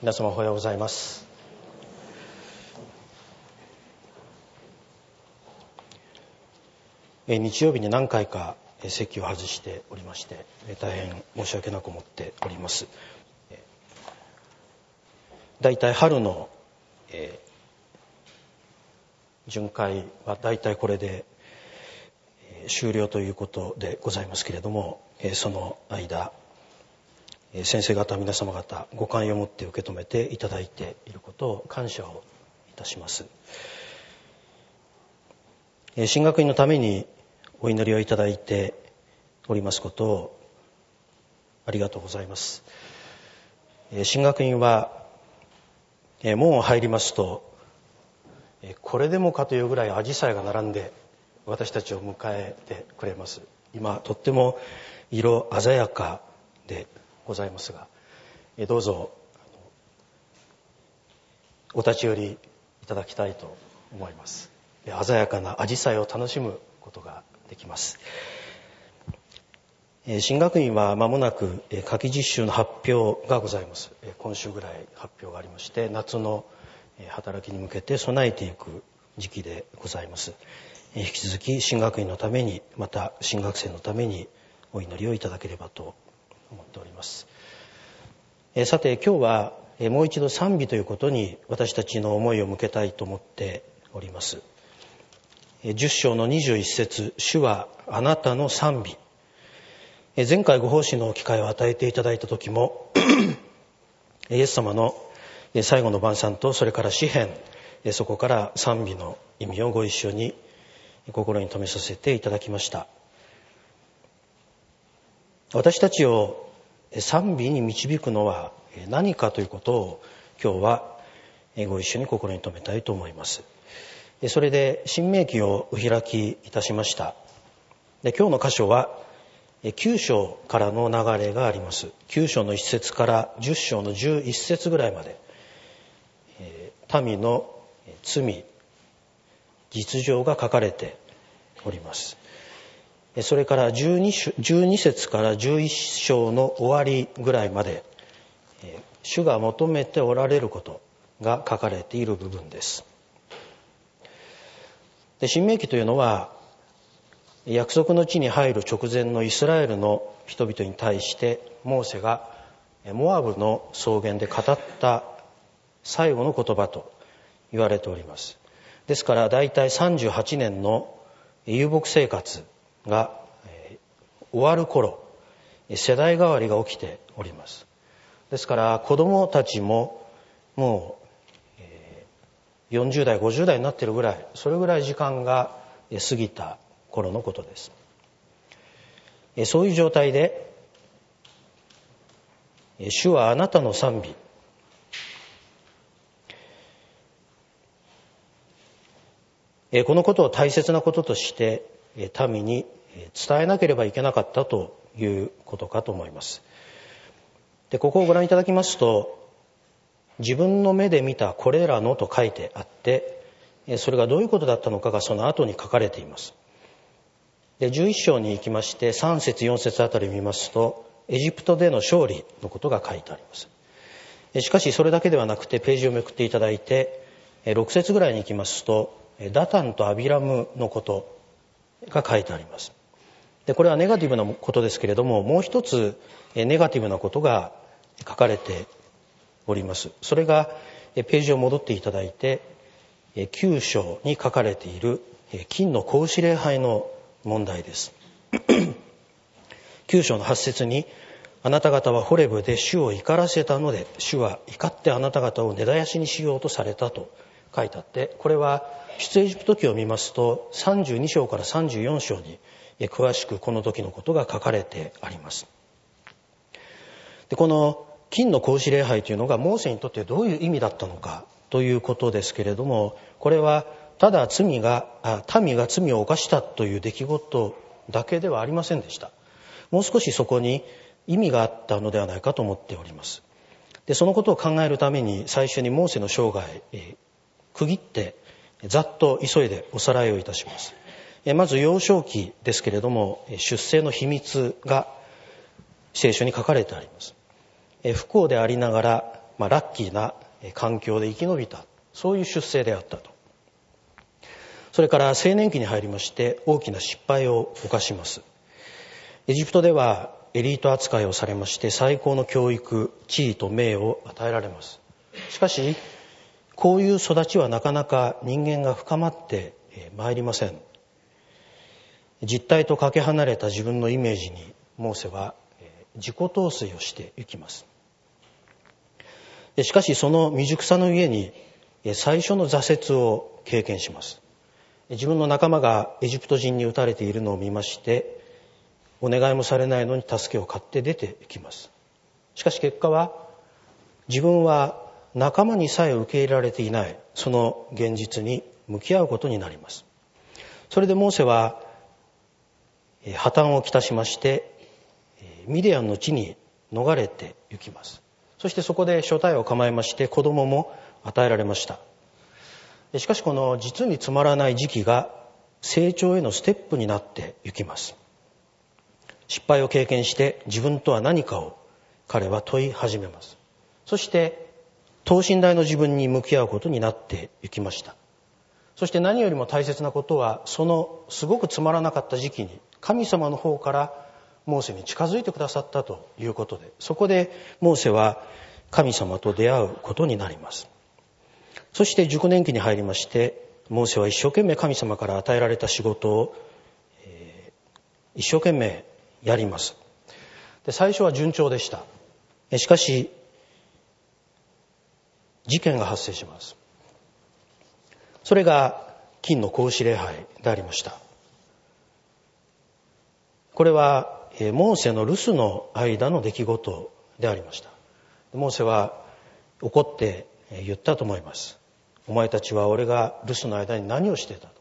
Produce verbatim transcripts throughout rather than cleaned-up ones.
皆様おはようございます。日曜日に何回か席を外しておりまして大変申し訳なく思っております。だいたい春の、えー、巡回はだいたいこれで、えー、終了ということでございますけれども、えー、その間先生方皆様方ご寛容を持って受け止めていただいていることを感謝をいたします。神学院のためにお祈りをいただいておりますことをありがとうございます。神学院は門を入りますとこれでもかというぐらいアジサイが並んで私たちを迎えてくれます。今とっても色鮮やかでございますが、どうぞお立ち寄りいただきたいと思います。鮮やかなアジサイを楽しむことができます。神学院は間もなく夏季実習の発表がございます。今週ぐらい発表がありまして、夏の働きに向けて備えていく時期でございます。引き続き神学院のために、また新学生のためにお祈りをいただければと思っております。さて今日はもう一度賛美ということに私たちの思いを向けたいと思っております。じゅっ章のにじゅういち節、主はあなたの賛美。前回ご奉仕の機会を与えていただいた時もイエス様の最後の晩餐とそれから詩編、そこから賛美の意味をご一緒に心に留めさせていただきました。私たちを賛美に導くのは何かということを今日はご一緒に心に留めたいと思います。それで新明記をお開きいたしました。で今日の箇所はきゅう章からの流れがあります。きゅう章のいち節からじゅっ章のじゅういち節ぐらいまで民の罪、実情が書かれております。それからじゅうに節からじゅういち章の終わりぐらいまで主が求めておられることが書かれている部分です。で新明記というのは約束の地に入る直前のイスラエルの人々に対してモーセがモアブの草原で語った最後の言葉と言われております。ですからだいたいさんじゅうはちねんの遊牧生活が終わる頃、世代替わりが起きております。ですから子供たちももうよんじゅう代ごじゅう代になっているぐらい、それぐらい時間が過ぎた頃のことです。そういう状態で主はあなたの賛美、このことを大切なこととして民に伝えなければいけなかったということかと思います。でここをご覧いただきますと、自分の目で見たこれらのと書いてあって、それがどういうことだったのかがその後に書かれています。でじゅういち章に行きましてさん節よん節あたりを見ますと、エジプトでの勝利のことが書いてあります。しかしそれだけではなくてページをめくっていただいてろく節ぐらいに行きますと、ダタンとアビラムのことが書いてあります。でこれはネガティブなことですけれども、もう一つネガティブなことが書かれております。それがページを戻っていただいてきゅう章に書かれている金の子牛礼拝の問題です。きゅう章のはち節に、あなた方はホレブで主を怒らせたので、主は怒ってあなた方を根絶やしにしようとされたと書いてあって、これは出エジプト記を見ますとさんじゅうに章からさんじゅうよん章に詳しくこの時のことが書かれてあります。でこの金の子牛礼拝というのがモーセにとってどういう意味だったのかということですけれども、これはただ罪が民が罪を犯したという出来事だけではありませんでした。もう少しそこに意味があったのではないかと思っております。でそのことを考えるために最初にモーセの生涯、えー、区切ってざっと急いでおさらいをいたします。えー、まず幼少期ですけれども、出生の秘密が聖書に書かれてあります。えー、不幸でありながらまあ、ラッキーな環境で生き延びた、そういう出生であったと。それから青年期に入りまして大きな失敗を犯します。エジプトではエリート扱いをされまして最高の教育、地位と名を与えられます。しかしこういう育ちはなかなか人間が深まってまいりません。実態とかけ離れた自分のイメージにモーセは自己陶酔をしていきます。しかしその未熟さのゆえに最初の挫折を経験します。自分の仲間がエジプト人に撃たれているのを見まして、お願いもされないのに助けを買って出ていきます。しかし結果は、自分は仲間にさえ受け入れられていない、その現実に向き合うことになります。それでモーセは破綻をきたしまして、ミディアンの地に逃れて行きます。そしてそこで所帯を構えまして子供も与えられました。しかしこの実につまらない時期が成長へのステップになっていきます。失敗を経験して自分とは何かを彼は問い始めます。そして等身大の自分に向き合うことになっていきました。そして何よりも大切なことは、そのすごくつまらなかった時期に神様の方からモーセに近づいてくださったということで、そこでモーセは神様と出会うことになります。そして熟年期に入りまして、モーセは一生懸命神様から与えられた仕事を、えー、一生懸命やります。で、最初は順調でした。しかし事件が発生します。それが金の格子礼拝でありました。これはモーセの留守の間の出来事でありました。モーセは怒って言ったと思います。お前たちは俺が留守の間に何をしていたと。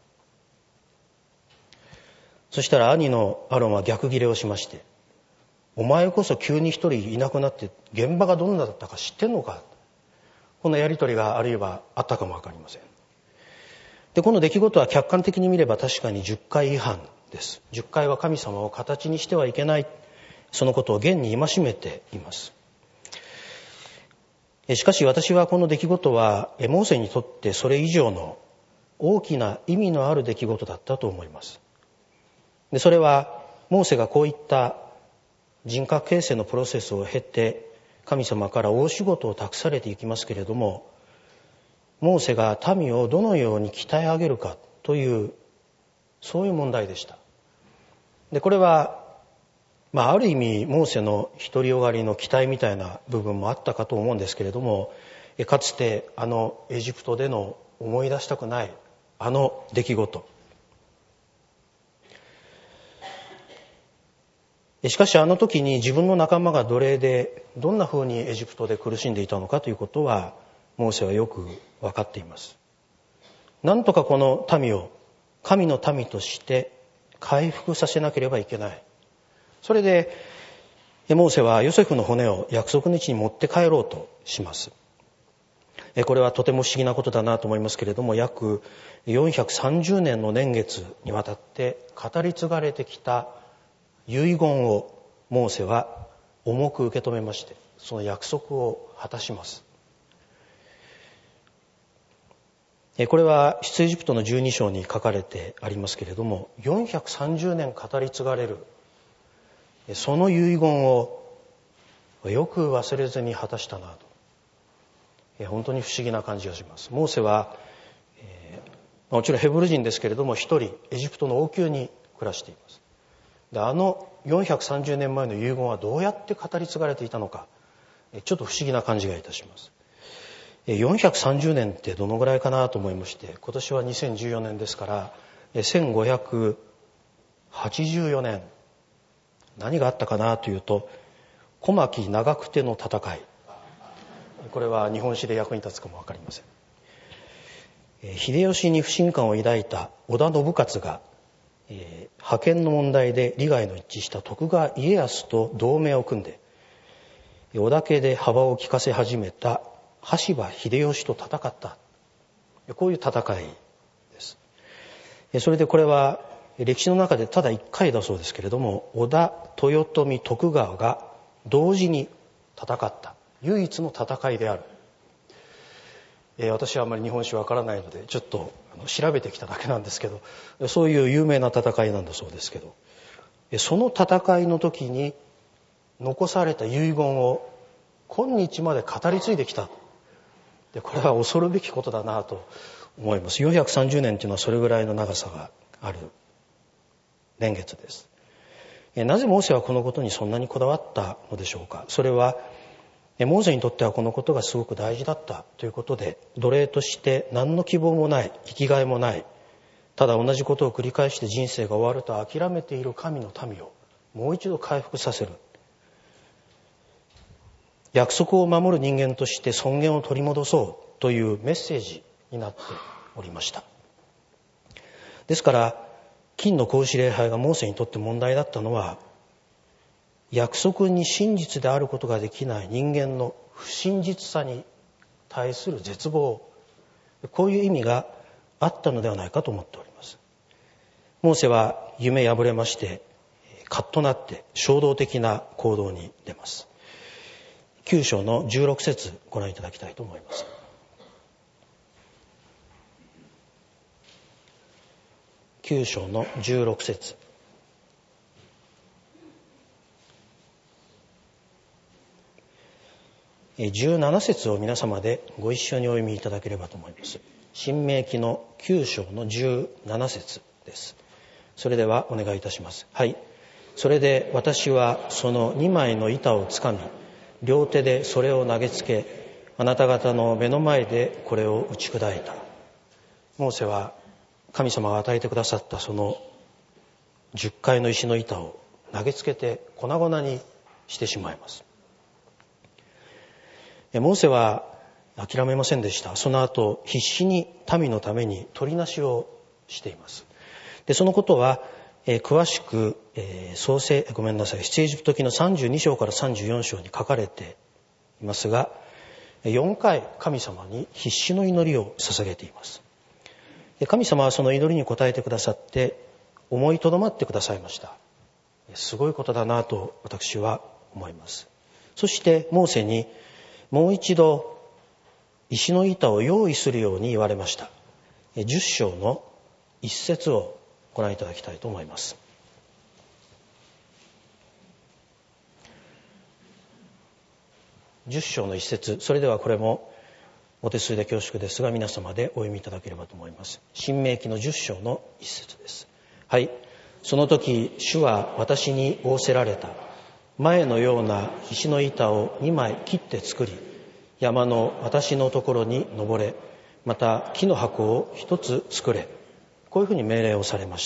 そしたら兄のアロンは逆ギレをしまして、お前こそ急に一人いなくなって現場がどんなだったか知ってんのか。このやりとりがあるいはあったかもわかりません。で、この出来事は客観的に見れば確かにじゅっかい違反です。じゅっかいは神様を形にしてはいけない。そのことを現に戒めています。しかし私はこの出来事はモーセにとってそれ以上の大きな意味のある出来事だったと思います。で、それはモーセがこういった人格形成のプロセスを経て神様から大仕事を託されていきますけれども、モーセが民をどのように鍛え上げるかというそういう問題でした。で、これはまあ、ある意味モーセの独りよがりの期待みたいな部分もあったかと思うんですけれども、かつてあのエジプトでの思い出したくないあの出来事、しかしあの時に自分の仲間が奴隷でどんなふうにエジプトで苦しんでいたのかということはモーセはよく分かっています。なんとかこの民を神の民として回復させなければいけない。それでモーセはヨセフの骨を約束の地に持って帰ろうとします。これはとても不思議なことだなと思いますけれども、約よんひゃくさんじゅうねんの年月にわたって語り継がれてきた遺言をモーセは重く受け止めまして、その約束を果たします。これは出エジプトのじゅうに章に書かれてありますけれども、よんひゃくさんじゅうねん語り継がれるその遺言をよく忘れずに果たしたなと、本当に不思議な感じがします。モーセは、えー、もちろんヘブル人ですけれども一人エジプトの王宮に暮らしています。で、あのよんひゃくさんじゅうねんまえの遺言はどうやって語り継がれていたのか、ちょっと不思議な感じがいたします。よんひゃくさんじゅうねんってどのぐらいかなと思いまして、今年はにせんじゅうよねんですからせんごひゃくはちじゅうよねん、何があったかなというと、小牧長久手の戦い、これは日本史で役に立つかも分かりません。秀吉に不信感を抱いた織田信雄が、えー、覇権の問題で利害の一致した徳川家康と同盟を組んで織田家で幅を利かせ始めた羽柴秀吉と戦った、こういう戦いです。それでこれは歴史の中でただ一回だそうですけれども、織田、豊臣、徳川が同時に戦った、 唯一の戦いである。えー、私はあまり日本史わからないのでちょっと調べてきただけなんですけど、そういう有名な戦いなんだそうですけど、その戦いの時に残された遺言を今日まで語り継いできた。でこれは恐るべきことだなと思います。よんひゃくさんじゅうねんというのはそれぐらいの長さがある年月です。なぜモーセはこのことにそんなにこだわったのでしょうか。それはモーセにとってはこのことがすごく大事だったということで、奴隷として何の希望もない、生きがいもない、ただ同じことを繰り返して人生が終わると諦めている神の民をもう一度回復させる、約束を守る人間として尊厳を取り戻そうというメッセージになっておりました。ですから金の格子礼拝がモーセにとって問題だったのは、約束に真実であることができない人間の不真実さに対する絶望、こういう意味があったのではないかと思っております。モーセは夢破れまして、カッとなって衝動的な行動に出ます。きゅう章のじゅうろく節ご覧いただきたいと思います。きゅう章のじゅうろく節。じゅうなな節を皆様でご一緒にお読みいただければと思います。申命記のきゅう章のじゅうなな節です。それではお願いいたします。はい。それで私はそのにまいの板をつかみ、両手でそれを投げつけ、あなた方の目の前でこれを打ち砕いた。モーセは神様が与えてくださったそのじゅっかいの石の板を投げつけて粉々にしてしまいます。モーセは諦めませんでした。その後必死に民のために取りなしをしています。でそのことは、えー、詳しく、えー、創世ごめんなさい出エジプト記のさんじゅうに章からさんじゅうよん章に書かれていますが、よんかい神様に必死の祈りを捧げています。神様はその祈りに応えてくださって思いとどまってくださいました。すごいことだなと私は思います。そしてモーセにもう一度石の板を用意するように言われました。じゅっ章の一節をご覧いただきたいと思います。じゅっ章の一節、それではこれもお手数で恐縮ですが皆様でお読みいただければと思います。申命記のじゅっ章の一節です。はい。その時主は私に仰せられた。前のような石の板をにまい切って作り、山の私のところに登れ、また木の箱を一つ作れ。こういうふうに命令をされました。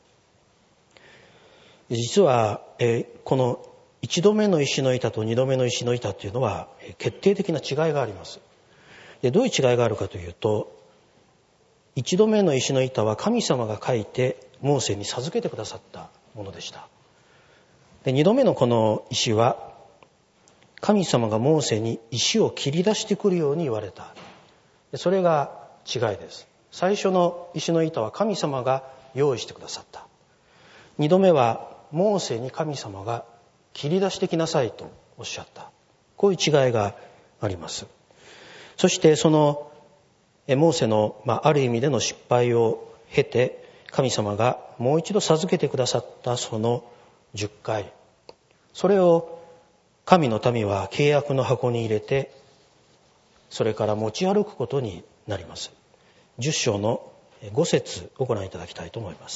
実は、えー、この一度目の石の板と二度目の石の板というのは決定的な違いがあります。でどういう違いがあるかというと、一度目の石の板は神様が書いてモーセに授けてくださったものでした。で二度目のこの石は神様がモーセに石を切り出してくるように言われた。でそれが違いです。最初の石の板は神様が用意してくださった。二度目はモーセに神様が切り出してきなさいとおっしゃった。こういう違いがあります。そしてそのモーセの、まあ、ある意味での失敗を経て神様がもう一度授けてくださったそのじゅっかい、それを神の民は契約の箱に入れてそれから持ち歩くことになります。じゅっ章のご節をご覧いただきたいと思います。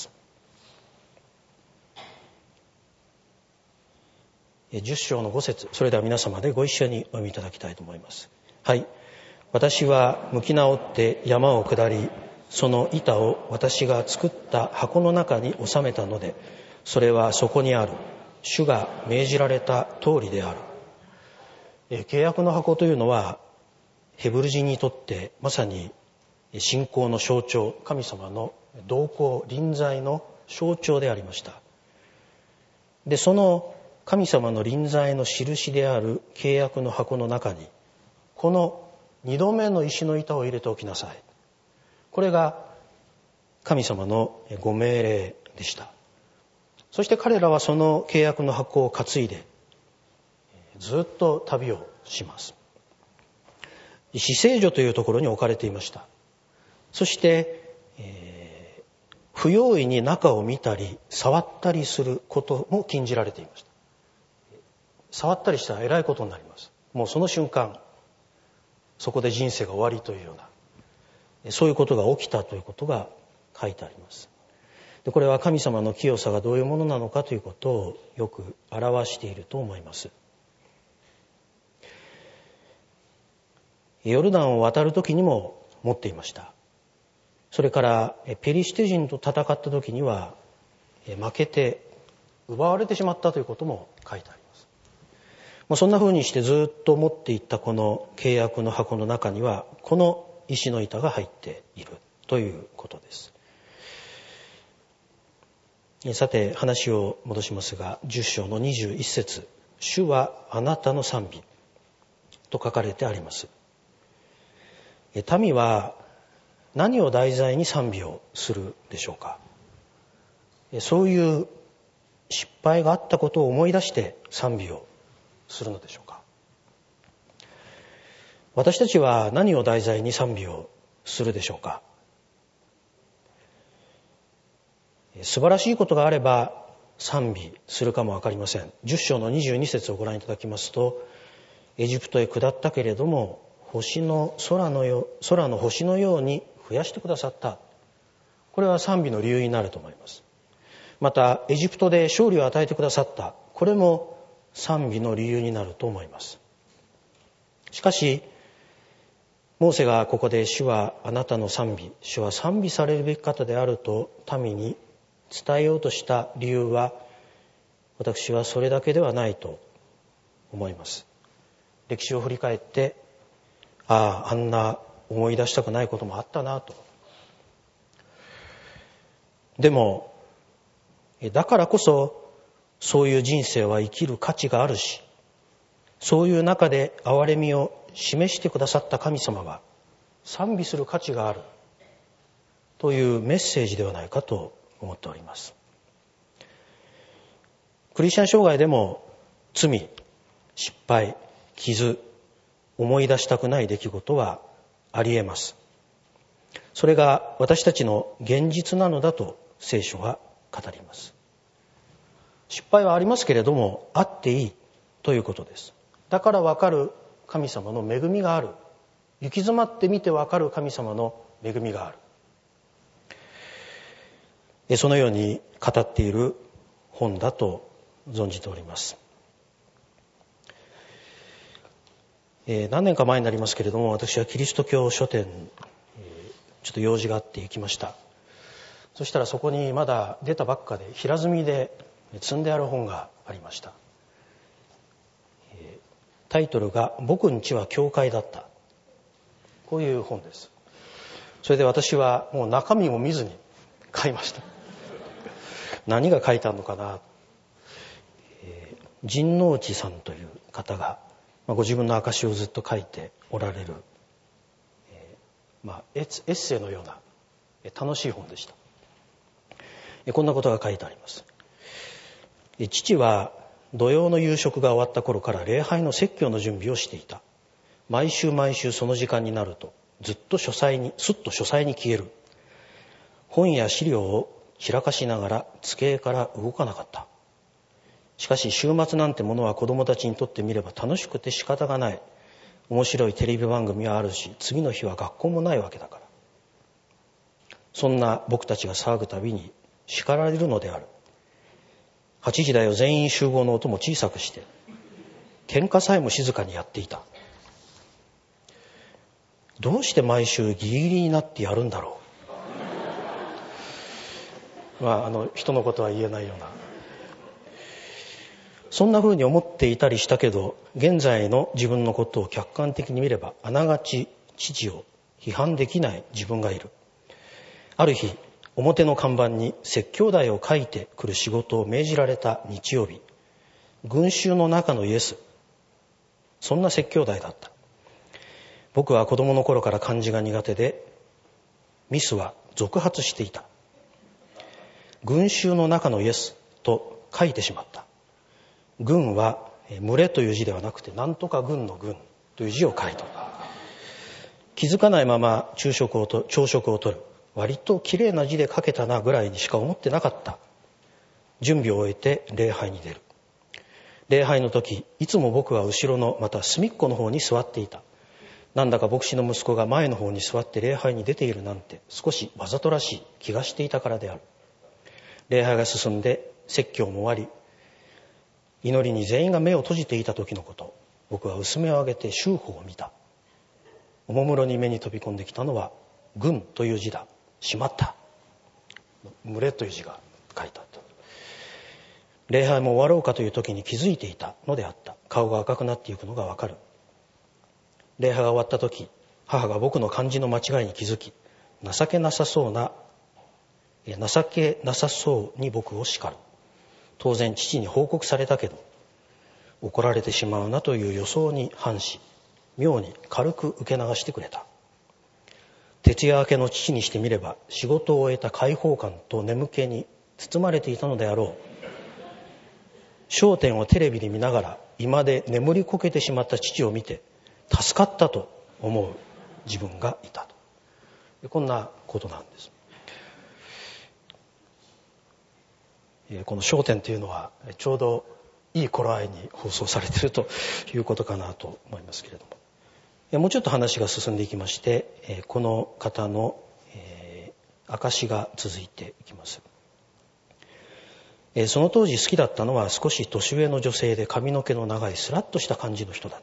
じゅっ章のご節、それでは皆様でご一緒にお読みいただきたいと思います。はい。私は向き直って山を下り、その板を私が作った箱の中に収めたので、それはそこにある。主が命じられた通りである。え契約の箱というのはヘブル人にとってまさに信仰の象徴、神様の同行臨在の象徴でありました。でその神様の臨在の印である契約の箱の中にこの二度目の石の板を入れておきなさい。これが神様のご命令でした。そして彼らはその契約の箱を担いでずっと旅をします。死聖所というところに置かれていました。そして、えー、不用意に中を見たり触ったりすることも禁じられていました。触ったりしたらえらいことになります。もうその瞬間、そこで人生が終わりというような、そういうことが起きたということが書いてあります。で、これは神様の清さがどういうものなのかということをよく表していると思います。ヨルダンを渡る時にも持っていました。それからペリシテ人と戦った時には負けて奪われてしまったということも書いてあります。もうそんな風にしてずっと持っていったこの契約の箱の中にはこの石の板が入っているということです。さて話を戻しますが、じゅっ章のにじゅういち節、主はあなたの賛美と書かれてあります。民は何を題材に賛美をするでしょうか。そういう失敗があったことを思い出して賛美をするのでしょうか。私たちは何を題材に賛美をするでしょうか。素晴らしいことがあれば賛美するかもわかりません。じゅっ章のにじゅうに節をご覧いただきますと、エジプトへ下ったけれども星の空のよ空の星のように増やしてくださった。これは賛美の理由になると思います。またエジプトで勝利を与えてくださった。これも賛美の理由になると思います。しかしモーセがここで主はあなたの賛美、主は賛美されるべき方であると民に伝えようとした理由は、私はそれだけではないと思います。歴史を振り返って、ああ、あんな思い出したくないこともあったなと。でも、だからこそ、そういう人生は生きる価値があるし、そういう中で憐れみを示してくださった神様は、賛美する価値があるというメッセージではないかと思っております。クリスチャン生涯でも罪、失敗、傷、思い出したくない出来事はあり得ます。それが私たちの現実なのだと聖書は語ります。失敗はありますけれども、あっていいということです。だからわかる神様の恵みがある。行き詰まってみてわかる神様の恵みがある。そのように語っている本だと存じております。えー、何年か前になりますけれども、私はキリスト教書店、えー、ちょっと用事があって行きました。そしたらそこにまだ出たばっかで平積みで積んである本がありました。えー、タイトルが僕んちは教会だった。こういう本です。それで私はもう中身も見ずに買いました。何が書いてあるのかな。えー、陣内さんという方がご自分の証をずっと書いておられる、えーまあ、エッセイのような楽しい本でした。こんなことが書いてあります。父は土曜の夕食が終わった頃から礼拝の説教の準備をしていた。毎週毎週その時間になるとずっと書斎にすっと書斎に消える。本や資料を散らかしながら机から動かなかった。しかし週末なんてものは子供たちにとってみれば楽しくて仕方がない。面白いテレビ番組はあるし、次の日は学校もないわけだから。そんな僕たちが騒ぐたびに叱られるのである。はちじだよ全員集合の音も小さくして、喧嘩さえも静かにやっていた。どうして毎週ギリギリになってやるんだろう。まあ、あの人のことは言えないような、そんな風に思っていたりしたけど、現在の自分のことを客観的に見ればあながち父を批判できない自分がいる。ある日、表の看板に説教題を書いてくる仕事を命じられた日曜日、群衆の中のイエス、そんな説教題だった。僕は子供の頃から漢字が苦手で、ミスは続発していた。群衆の中のイエスと書いてしまった。群は群れという字ではなくてなんとか軍の軍という字を書いた。気づかないまま昼食をと朝食をとる。割と綺麗な字で書けたなぐらいにしか思ってなかった。準備を終えて礼拝に出る。礼拝の時、いつも僕は後ろのまた隅っこの方に座っていた。なんだか牧師の息子が前の方に座って礼拝に出ているなんて少しわざとらしい気がしていたからである。礼拝が進んで説教も終わり、祈りに全員が目を閉じていた時のこと、僕は薄目を上げて周報を見た。おもむろに目に飛び込んできたのは軍という字だ。しまった。群れという字が書いてあった。礼拝も終わろうかという時に気づいていたのであった。顔が赤くなっていくのがわかる。礼拝が終わった時、母が僕の漢字の間違いに気づき、情けなさそうな情けなさそうに僕を叱る。当然父に報告されたけど、怒られてしまうなという予想に反し、妙に軽く受け流してくれた。徹夜明けの父にしてみれば、仕事を終えた解放感と眠気に包まれていたのであろう。笑点をテレビで見ながら居間で眠りこけてしまった父を見て助かったと思う自分がいたと。こんなことなんです。この笑点というのはちょうどいい頃合いに放送されているということかなと思いますけれども、もうちょっと話が進んでいきまして、この方の証しが続いていきます。その当時好きだったのは少し年上の女性で髪の毛の長いスラッとした感じの人だった。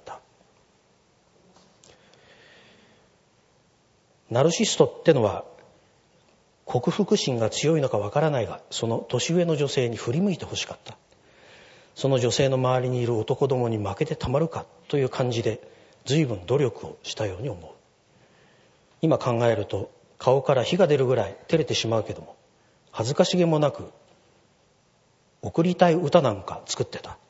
ナルシストってのは克服心が強いのかわからないが、その年上の女性に振り向いてほしかった。その女性の周りにいる男どもに負けてたまるかという感じで随分努力をしたように思う。今考えると顔から火が出るぐらい照れてしまうけども、恥ずかしげもなく送りたい歌なんか作ってた。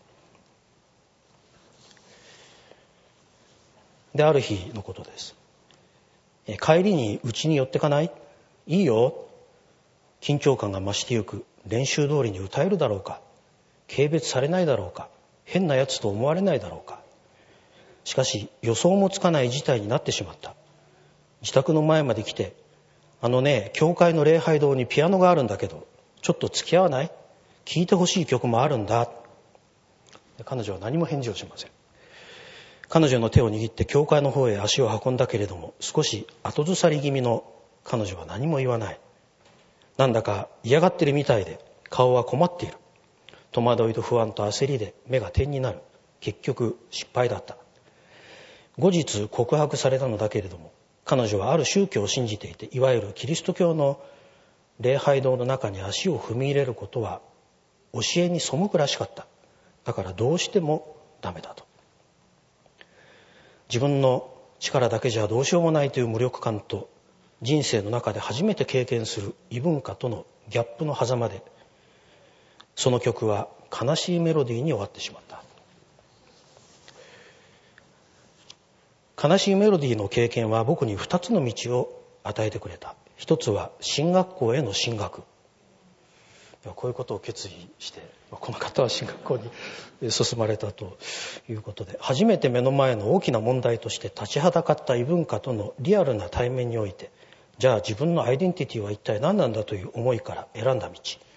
で、ある日のことです。帰りにうちに寄ってかない？いいよ。緊張感が増してゆく。練習通りに歌えるだろうか。軽蔑されないだろうか。変なやつと思われないだろうか。しかし予想もつかない事態になってしまった。自宅の前まで来て、あのね、教会の礼拝堂にピアノがあるんだけど、ちょっと付き合わない？聴いてほしい曲もあるんだ。彼女は何も返事をしません。彼女の手を握って教会の方へ足を運んだけれども、少し後ずさり気味の彼女は何も言わない。なんだか嫌がってるみたいで、顔は困っている。戸惑いと不安と焦りで目が点になる。結局失敗だった。後日告白されたのだけれども、彼女はある宗教を信じていて、いわゆるキリスト教の礼拝堂の中に足を踏み入れることは教えに背くらしかった。だからどうしてもダメだと。自分の力だけじゃどうしようもないという無力感と、人生の中で初めて経験する異文化とのギャップの狭間で、その曲は悲しいメロディーに終わってしまった。悲しいメロディーの経験は僕に二つの道を与えてくれた。一つは進学校への進学。こういうことを決意して、この方は進学校に進まれたということで、初めて目の前の大きな問題として立ちはだかった異文化とのリアルな対面において、じゃあ自分のアイデンティティは一体何なんだという思いから選んだ道。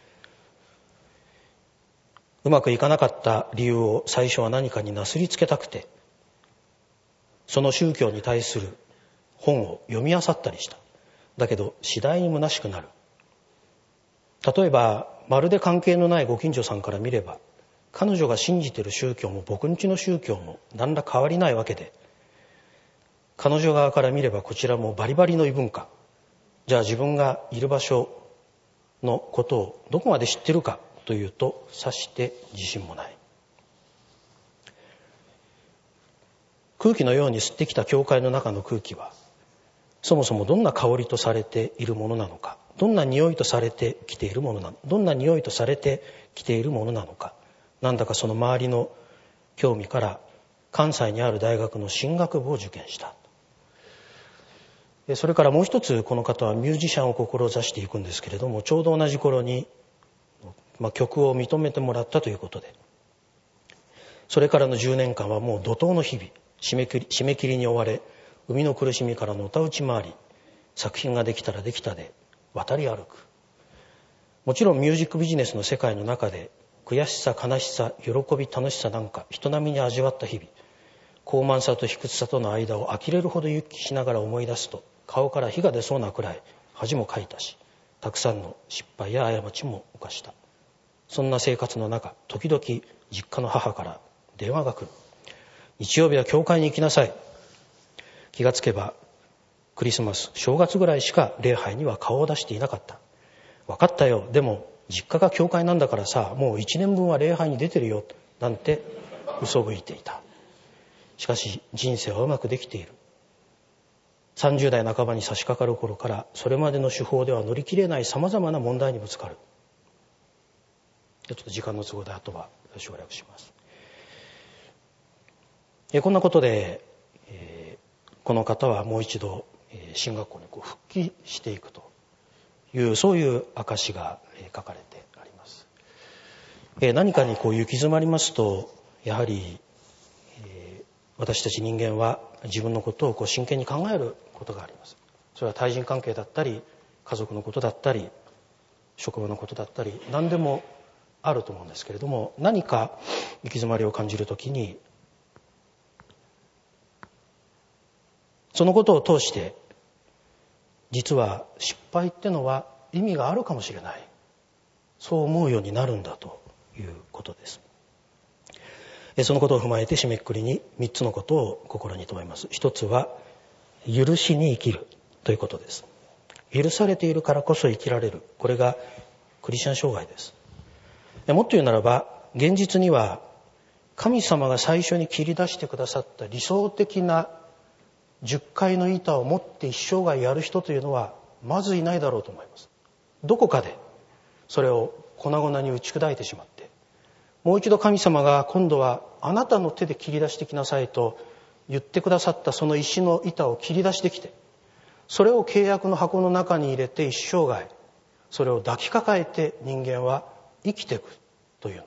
うまくいかなかった理由を最初は何かになすりつけたくて、その宗教に対する本を読み漁ったりした。だけど次第に虚しくなる。例えばまるで関係のないご近所さんから見れば、彼女が信じている宗教も僕んちの宗教も何ら変わりないわけで、彼女側から見ればこちらもバリバリの異文化。じゃあ自分がいる場所のことをどこまで知ってるかというと、さして自信もない。空気のように吸ってきた教会の中の空気は、そもそもどんな香りとされているものなのか、どんな匂いとされてきているものなのどんな匂いとされてきているものなのか、なんだかその周りの興味から関西にある大学の進学部を受験した。それからもう一つ、この方はミュージシャンを志していくんですけれども、ちょうど同じ頃に、まあ、曲を認めてもらったということで、 それからのじゅうねんかんはもう怒涛の日々、締め切り、締め切りに追われ、生みの苦しみからのたうち回り、作品ができたらできたで渡り歩く。もちろんミュージックビジネスの世界の中で、悔しさ、悲しさ、喜び、楽しさなんか人並みに味わった日々、高慢さと卑屈さとの間を呆れるほど行き来しながら思い出すと、顔から火が出そうなくらい恥もかいたし、たくさんの失敗や過ちも犯した。そんな生活の中、時々実家の母から電話が来る。日曜日は教会に行きなさい。気がつけばクリスマス、正月ぐらいしか礼拝には顔を出していなかった。分かったよ、でも実家が教会なんだからさ、もう一年分は礼拝に出てるよ、なんて嘘吹いていた。しかし人生はうまくできている。さんじゅう代半ばに差し掛かる頃から、それまでの手法では乗り切れない様々な問題にぶつかる。ちょっと時間の都合であとは省略します。えこんなことで、えー、この方はもう一度、えー、進学校にこう復帰していくという、そういう証が、えー、書かれてあります。えー、何かにこう行き詰まりますと、やはり、えー、私たち人間は自分のことをこう真剣に考えることがあります。それは対人関係だったり、家族のことだったり、職場のことだったり、何でもあると思うんですけれども、何か行き詰まりを感じるときに、そのことを通して実は失敗ってのは意味があるかもしれない、そう思うようになるんだということです。そのことを踏まえて締めくくりにみっつのことを心に留めます。一つは許しに生きるということです。許されているからこそ生きられる、これがクリスチャン生涯です。もっと言うならば、現実には神様が最初に切り出してくださった理想的なじゅっかいの板を持って一生涯やる人というのはまずいないだろうと思います。どこかでそれを粉々に打ち砕いてしまって、もう一度神様が今度はあなたの手で切り出してきなさいと言ってくださったその石の板を切り出してきて、それを契約の箱の中に入れて一生涯それを抱きかかえて人間は生きていくというのです。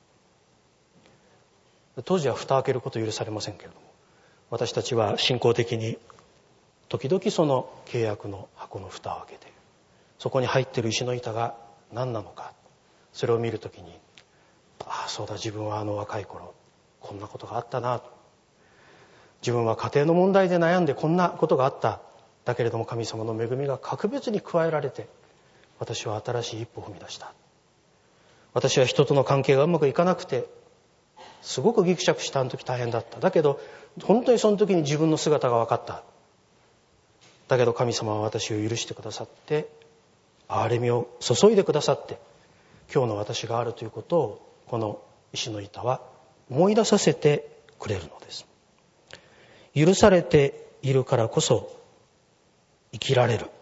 当時は蓋を開けること許されませんけれども、私たちは信仰的に時々その契約の箱の蓋を開けて、そこに入っている石の板が何なのか、それを見るときに、ああそうだ、自分はあの若い頃こんなことがあったな、自分は家庭の問題で悩んでこんなことがあった、だけれども神様の恵みが格別に加えられて私は新しい一歩を踏み出した、私は人との関係がうまくいかなくてすごくギクシャクしたあの時大変だった、だけど本当にその時に自分の姿が分かった、だけど神様は私を許してくださって憐れみを注いでくださって今日の私があるということを、この石の板は思い出させてくれるのです。許されているからこそ生きられる。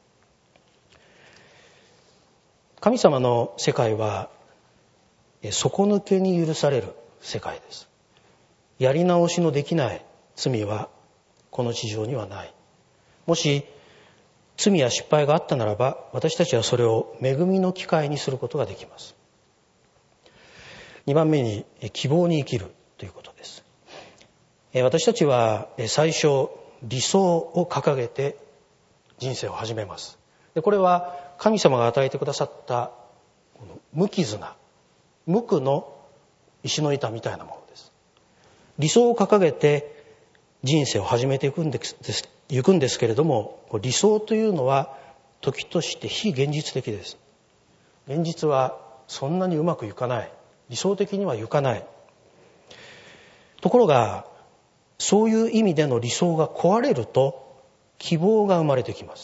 神様の世界は底抜けに許される世界です。やり直しのできない罪はこの地上にはない。もし罪や失敗があったならば、私たちはそれを恵みの機会にすることができます。にばんめに希望に生きるということです。私たちは最初理想を掲げて人生を始めます。でこれは神様が与えてくださったこの無傷な無垢の石の板みたいなものです。理想を掲げて人生を始めていくんです、いくんですけれども、理想というのは時として非現実的です。現実はそんなにうまくいかない、理想的にはいかない。ところがそういう意味での理想が壊れると希望が生まれてきます。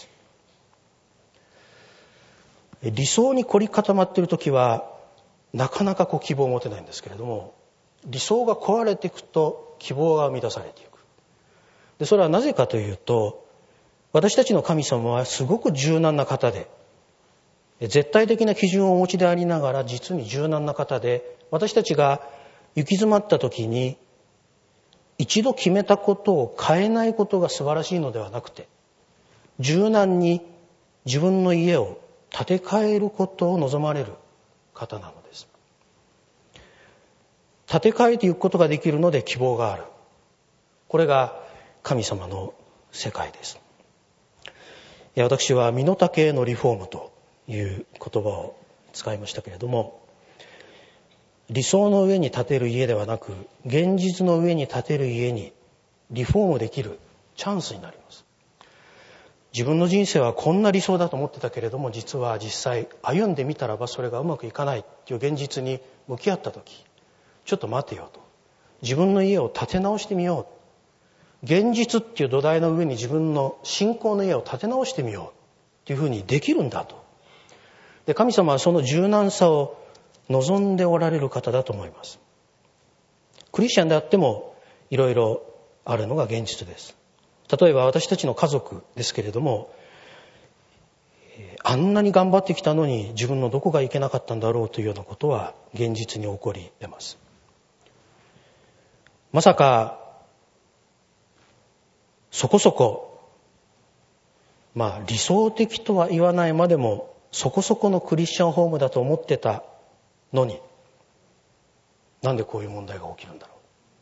理想に凝り固まっているときはなかなかこう希望を持てないんですけれども、理想が壊れていくと希望が生み出されていく。でそれはなぜかというと、私たちの神様はすごく柔軟な方で、絶対的な基準をお持ちでありながら実に柔軟な方で、私たちが行き詰まった時に一度決めたことを変えないことが素晴らしいのではなくて、柔軟に自分の家を建て替えることを望まれる方なのです。 立て替えていくことができるので希望がある。これが神様の世界です。私は身の丈へのリフォームという言葉を使いましたけれども、理想の上に建てる家ではなく、現実の上に建てる家にリフォームできるチャンスになります。自分の人生はこんな理想だと思ってたけれども、実は実際歩んでみたらばそれがうまくいかないという現実に向き合った時、ちょっと待てよと、自分の家を建て直してみよう、現実っていう土台の上に自分の信仰の家を建て直してみようというふうにできるんだと。で、神様はその柔軟さを望んでおられる方だと思います。クリスチャンであってもいろいろあるのが現実です。例えば私たちの家族ですけれども、あんなに頑張ってきたのに自分のどこがいけなかったんだろうというようなことは現実に起こり得ます。まさかそこそこ、まあ理想的とは言わないまでもそこそこのクリスチャンホームだと思ってたのに、なんでこういう問題が起きるんだろ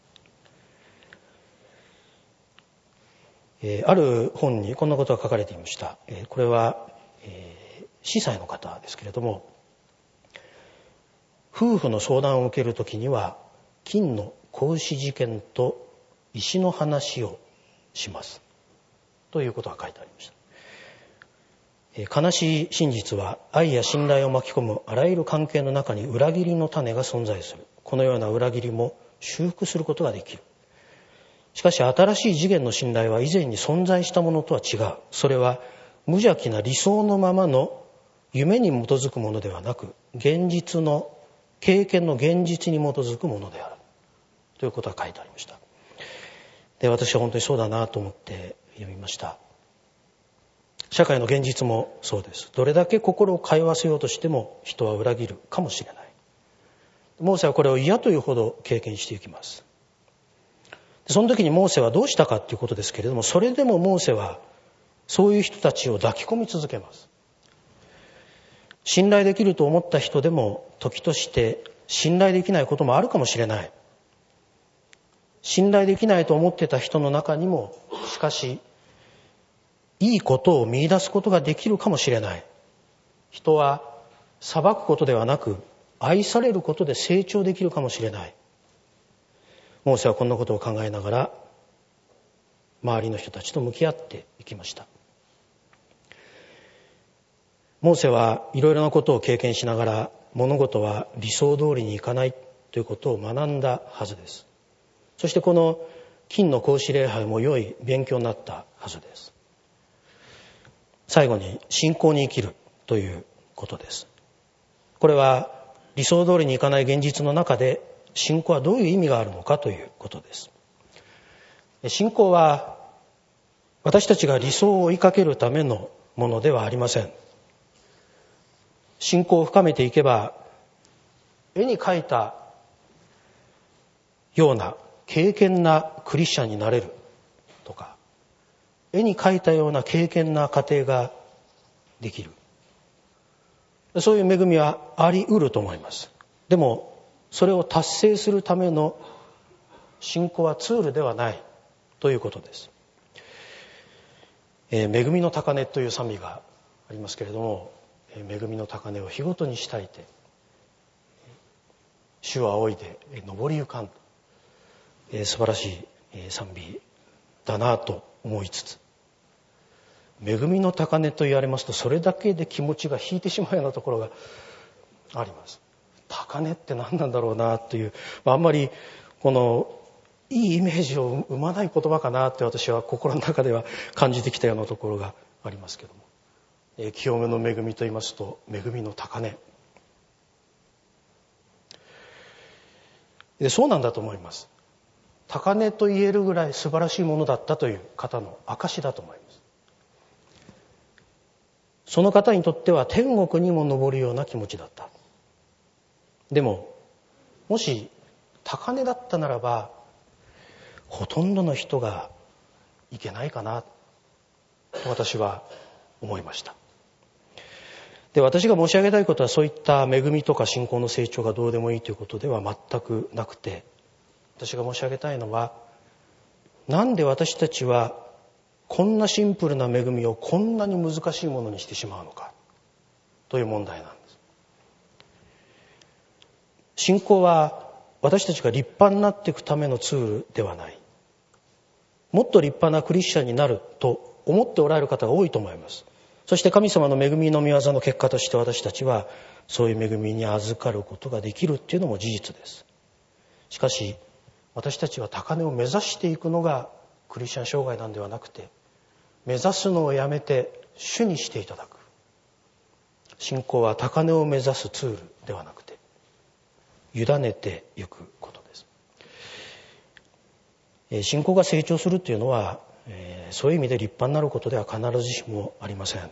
う。えー、ある本にこんなことが書かれていました。えー、これは、えー、司祭の方ですけれども、夫婦の相談を受けるときには金の格子事件と石の話をしますということが書いてありました。悲しい真実は愛や信頼を巻き込むあらゆる関係の中に裏切りの種が存在する。このような裏切りも修復することができる。しかし新しい次元の信頼は以前に存在したものとは違う。それは無邪気な理想のままの夢に基づくものではなく、現実の経験の現実に基づくものであるということが書いてありました。で、私は本当にそうだなと思って読みました。社会の現実もそうです。どれだけ心を通わせようとしても人は裏切るかもしれない。モーセはこれを嫌というほど経験していきます。その時にモーセはどうしたかということですけれども、それでもモーセはそういう人たちを抱き込み続けます。信頼できると思った人でも時として信頼できないこともあるかもしれない。信頼できないと思ってた人の中にもしかしいいことを見出すことができるかもしれない。人は裁くことではなく愛されることで成長できるかもしれない。モーセはこんなことを考えながら周りの人たちと向き合っていきました。モーセはいろいろなことを経験しながら物事は理想通りにいかないということを学んだはずです。そしてこの金の格子礼拝も良い勉強になったはずです。最後に信仰に生きるということです。これは理想通りにいかない現実の中で信仰はどういう意味があるのかということです。信仰は私たちが理想を追いかけるためのものではありません。信仰を深めていけば絵に描いたような敬虔なクリスチャンになれるとか、絵に描いたような敬虔な家庭ができる。そういう恵みはあり得ると思います。でもそれを達成するための信仰はツールではないということです。えー、恵みの高値という賛美がありますけれども、恵みの高値を日ごとにしたいて主を仰いで登りゆかん、えー、素晴らしい賛美だなと思いつつ、恵みの高値と言われますとそれだけで気持ちが引いてしまうようなところがあります。高値って何なんだろうなという、あんまりこのいいイメージを生まない言葉かなって私は心の中では感じてきたようなところがありますけども、えー、清めの恵みと言いますと恵みの高値で、そうなんだと思います。高値と言えるぐらい素晴らしいものだったという方の証だと思います。その方にとっては天国にも昇るような気持ちだった。でももし高値だったならばほとんどの人がいけないかなと私は思いました。 で、私が申し上げたいことはそういった恵みとか信仰の成長がどうでもいいということでは全くなくて、私が申し上げたいのは、なんで私たちはこんなシンプルな恵みをこんなに難しいものにしてしまうのかという問題なんです。信仰は私たちが立派になっていくためのツールではない。もっと立派なクリスチャンになると思っておられる方が多いと思います。そして神様の恵みの御業の結果として私たちはそういう恵みに預かることができるっていうのも事実です。しかし私たちは高値を目指していくのがクリスチャン生涯なんではなくて、目指すのをやめて主にしていただく。信仰は高値を目指すツールではなくて、委ねていくことです。信仰が成長するというのは、そういう意味で立派になることでは必ずしもありません。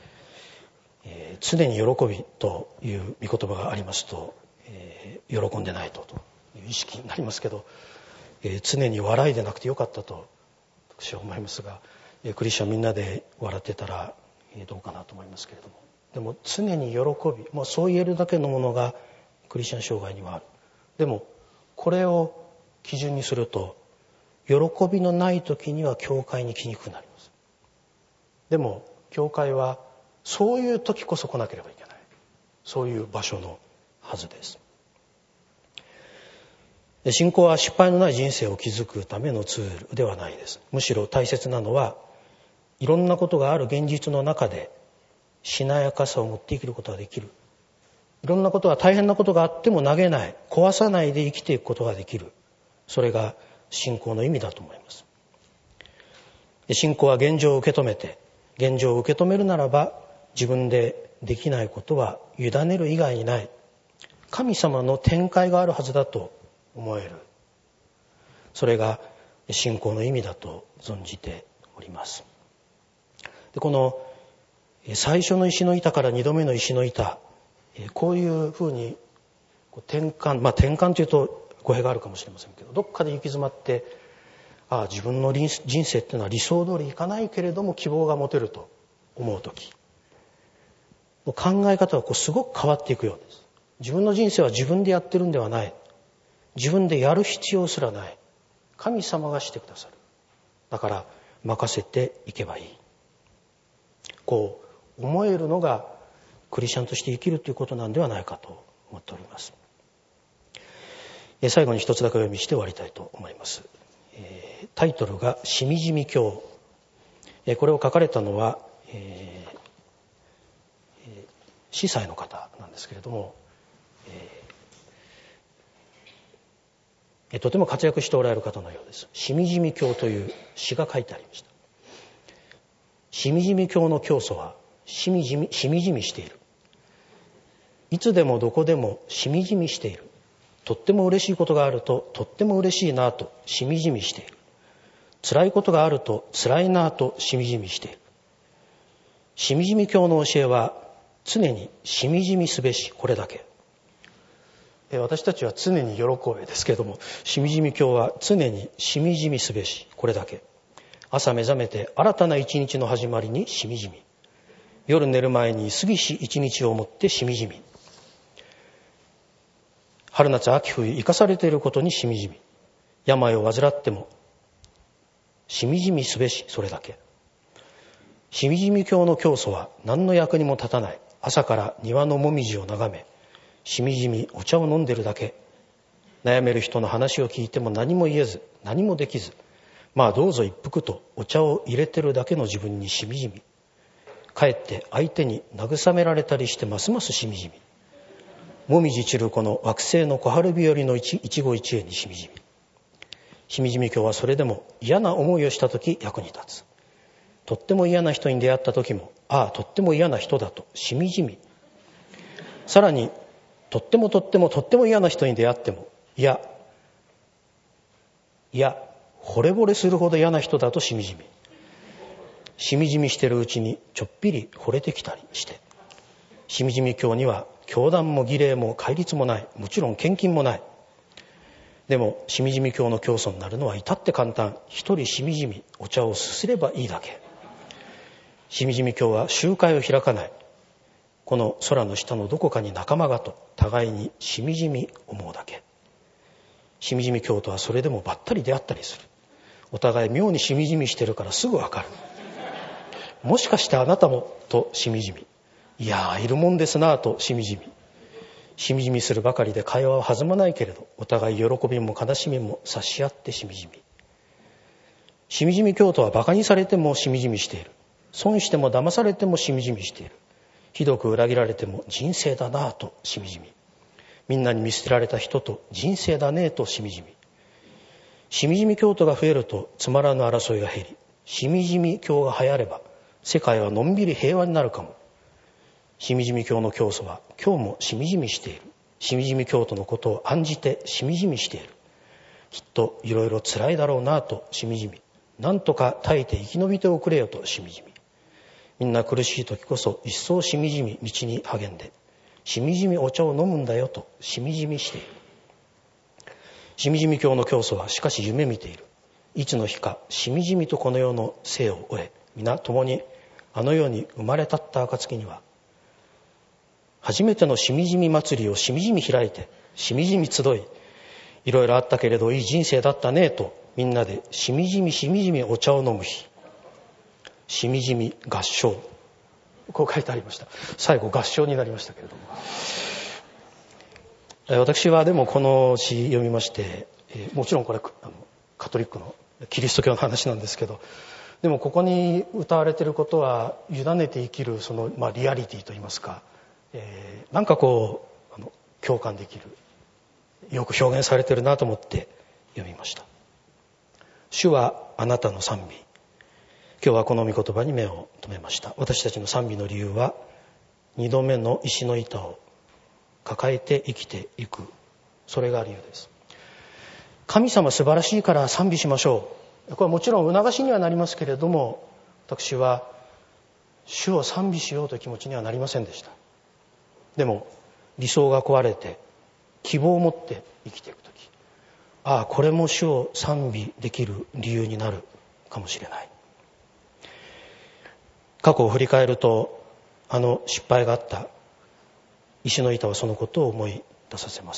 常に喜びという御言葉がありますと、喜んでないとという意識になりますけど、常に笑いでなくてよかったと私は思いますが、クリスチャンみんなで笑ってたらどうかなと思いますけれども、でも常に喜び、もうそう言えるだけのものがクリスチャン生涯にはある。でもこれを基準にすると、喜びのない時には教会に来にくくなります。でも教会はそういう時こそ来なければいけない、そういう場所のはずです。信仰は失敗のない人生を築くためのツールではないです。むしろ大切なのは、いろんなことがある現実の中でしなやかさを持って生きることができる。いろんなことが、大変なことがあっても投げない、壊さないで生きていくことができる。それが信仰の意味だと思います。信仰は現状を受け止めて、現状を受け止めるならば、自分でできないことは委ねる以外にない。神様の展開があるはずだと思える。それが信仰の意味だと存じております。で、この最初の石の板から二度目の石の板、こういうふうに転換、まあ転換というと語弊があるかもしれませんけど、どっかで行き詰まって、ああ自分の人生っていうのは理想通りいかないけれども希望が持てると思うとき、考え方はこうすごく変わっていくようです。自分の人生は自分でやってるんではない。自分でやる必要すらない。神様がしてくださる。だから任せていけばいい。こう思えるのがクリスチャンとして生きるということなんではないかと思っております。最後に一つだけお読みして終わりたいと思います。タイトルがしみじみ教。これを書かれたのは司祭の方なんですけれども、とても活躍しておられる方のようです。しみじみ教という詩が書いてありました。しみじみ教の教祖はしみじみ、しみじみしている。いつでもどこでもしみじみしている。とっても嬉しいことがあるととっても嬉しいなとしみじみしている。辛いことがあると辛いなとしみじみしている。しみじみ教の教えは常にしみじみすべし、これだけ。私たちは常に喜べですけれども、しみじみ教は常にしみじみすべし、これだけ。朝目覚めて新たな一日の始まりにしみじみ。夜寝る前に過ぎし一日をもってしみじみ。春夏秋冬生かされていることにしみじみ。病を患ってもしみじみすべし、それだけ。しみじみ教の教祖は何の役にも立たない。朝から庭のもみじを眺め、しみじみお茶を飲んでるだけ。悩める人の話を聞いても何も言えず、何もできず、まあどうぞ一服とお茶を入れてるだけの自分にしみじみ。かえって相手に慰められたりしてますますしみじみ。もみじ散るこの惑星の小春日和の一期一会にしみじみ。しみじみ教はそれでも嫌な思いをしたとき役に立つ。とっても嫌な人に出会ったときも、ああとっても嫌な人だとしみじみ。さらにとってもとってもとっても嫌な人に出会っても、いやいや惚れ惚れするほど嫌な人だとしみじみ。しみじみしてるうちにちょっぴり惚れてきたりして、しみじみ教には教団も儀礼も戒律もない。もちろん献金もない。でもしみじみ教の教祖になるのは至って簡単。一人しみじみお茶をすすればいいだけ。しみじみ教は集会を開かない。 この空の下のどこかに仲間がと互いにしみじみ思うだけ。しみじみ教徒はそれでもばったり出会ったりする。お互い妙にしみじみしてるからすぐわかる。もしかしてあなたもとしみじみ。いやーいるもんですなぁとしみじみ。しみじみするばかりで会話は弾まないけれど、お互い喜びも悲しみも察し合ってしみじみ。しみじみ教徒は馬鹿にされてもしみじみしている。損しても騙されてもしみじみしている。ひどく裏切られても人生だなぁとしみじみ。みんなに見捨てられた人と人生だねぇとしみじみ。しみじみ教徒が増えるとつまらぬ争いが減り、しみじみ教が流行れば世界はのんびり平和になるかも。しみじみ教の教祖は今日もしみじみしている。しみじみ教徒のことを案じてしみじみしている。きっといろいろ辛いだろうなとしみじみ。なんとか耐えて生き延びておくれよとしみじみ。みんな苦しい時こそ一層しみじみ道に励んで、しみじみお茶を飲むんだよとしみじみしている。しみじみ教の教祖はしかし夢見ている。いつの日かしみじみとこの世の生を終え、皆共にあの世に生まれたった暁には、初めてのしみじみ祭りをしみじみ開いて、しみじみ集い、いろいろあったけれどいい人生だったねとみんなでしみじみしみじみお茶を飲む日。しみじみ合唱、こう書いてありました。最後合唱になりましたけれども、私はでもこの詩読みまして、もちろんこれあのカトリックのキリスト教の話なんですけど、でもここに歌われていることは委ねて生きるその、まあ、リアリティといいますか、えー、なんかこうあの共感できる、よく表現されているなと思って読みました。主はあなたの賛美。今日はこの御言葉に目を留めました。私たちの賛美の理由は、二度目の石の板を抱えて生きていく、それが理由です。神様素晴らしいから賛美しましょう。これはもちろん促しにはなりますけれども、私は主を賛美しようという気持ちにはなりませんでした。でも理想が壊れて希望を持って生きていくとき、ああこれも主を賛美できる理由になるかもしれない。過去を振り返ると、あの失敗があった石の板はそのことを思い出させます。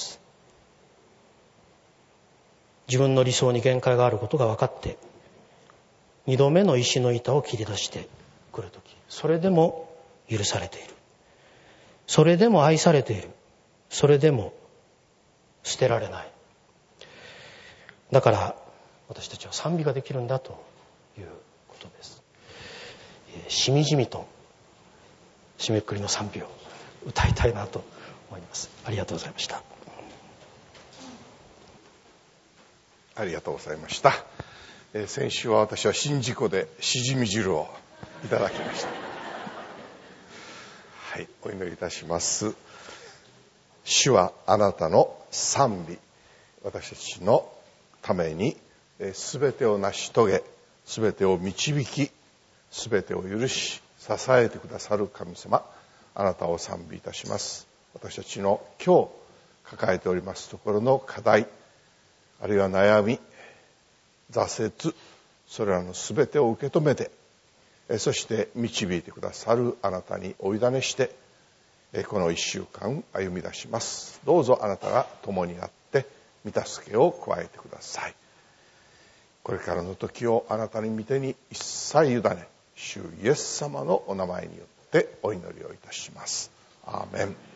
自分の理想に限界があることが分かって、二度目の石の板を切り出してくるとき、それでも許されている。それでも愛されている。それでも捨てられない。だから私たちは賛美ができるんだということです。しみじみと締めくくりの賛美を歌いたいなと思います。ありがとうございました。 ありがとうございました。えー、先週は私は宍道湖でしじみ汁をいただきました。はい、お祈りいたします。主はあなたの賛美、私たちのためにすべてを成し遂げ、すべてを導き、すべてを許し支えてくださる神様、あなたを賛美いたします。私たちの今日抱えておりますところの課題、あるいは悩み、挫折、それらのすべてを受け止めて、そして導いてくださるあなたにお委ねして、この一週間歩み出します。どうぞあなたが共にあって御助けを加えてください。これからの時をあなたに御手に一切委ね、主イエス様のお名前によってお祈りをいたします。アーメン。